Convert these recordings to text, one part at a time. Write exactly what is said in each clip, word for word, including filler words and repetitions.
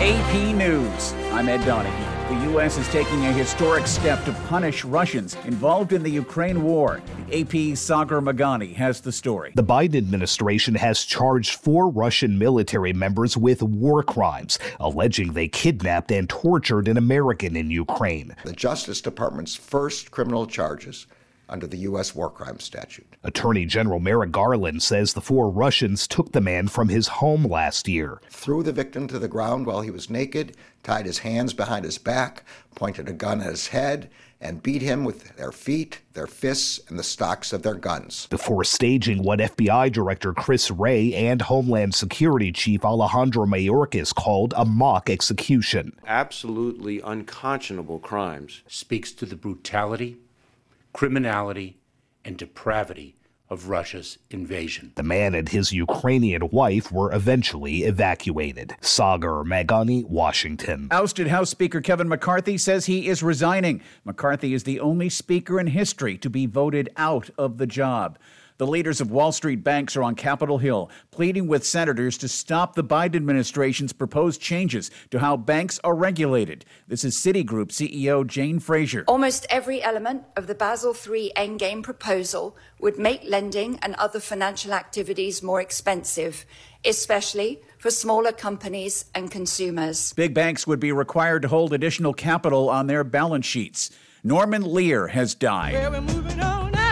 A P News. I'm Ed Donahue. The U S is taking a historic step to punish Russians involved in the Ukraine war. The A P's Sagar Meghani has the story. The Biden administration has charged four Russian military members with war crimes, alleging they kidnapped and tortured an American in Ukraine. The Justice Department's first criminal charges under the U S war crimes statute. Attorney General Merrick Garland says the four Russians took the man from his home last year. Threw the victim to the ground while he was naked, tied his hands behind his back, pointed a gun at his head, and beat him with their feet, their fists, and the stocks of their guns. Before staging what F B I Director Chris Wray and Homeland Security Chief Alejandro Mayorkas called a mock execution. Absolutely unconscionable crimes. Speaks to the brutality, criminality, and depravity of Russia's invasion. The man and his Ukrainian wife were eventually evacuated. Sagar Meghani, Washington. Ousted House Speaker Kevin McCarthy says he is resigning. McCarthy is the only speaker in history to be voted out of the job. The leaders of Wall Street banks are on Capitol Hill, pleading with senators to stop the Biden administration's proposed changes to how banks are regulated. This is Citigroup C E O Jane Fraser. Almost every element of the Basel three Endgame proposal would make lending and other financial activities more expensive, especially for smaller companies and consumers. Big banks would be required to hold additional capital on their balance sheets. Norman Lear has died. Well, we're moving on now.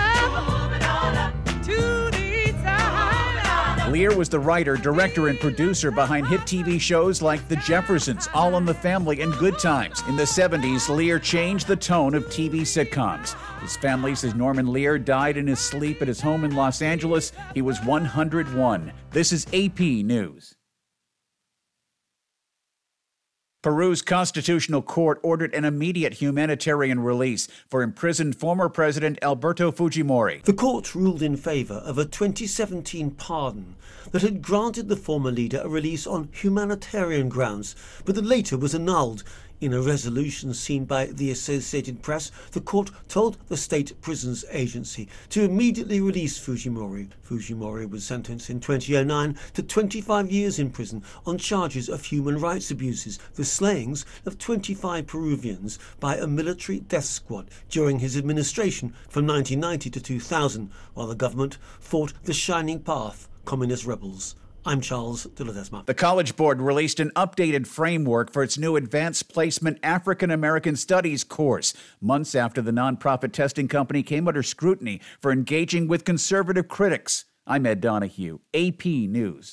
Lear was the writer, director, and producer behind hit T V shows like The Jeffersons, All in the Family, and Good Times. In the seventies, Lear changed the tone of T V sitcoms. His family says Norman Lear died in his sleep at his home in Los Angeles. He was one hundred one. This is A P News. Peru's constitutional court ordered an immediate humanitarian release for imprisoned former President Alberto Fujimori. The court ruled in favor of a twenty seventeen pardon that had granted the former leader a release on humanitarian grounds, but that later was annulled. In a resolution seen by the Associated Press, the court told the State Prisons Agency to immediately release Fujimori. Fujimori was sentenced in twenty oh nine to twenty-five years in prison on charges of human rights abuses, the slayings of twenty-five Peruvians by a military death squad during his administration from nineteen ninety to two thousand, while the government fought the Shining Path communist rebels. I'm Charles de Ledesma. The College Board released an updated framework for its new Advanced Placement African American Studies course, months after the nonprofit testing company came under scrutiny for engaging with conservative critics. I'm Ed Donahue, A P News.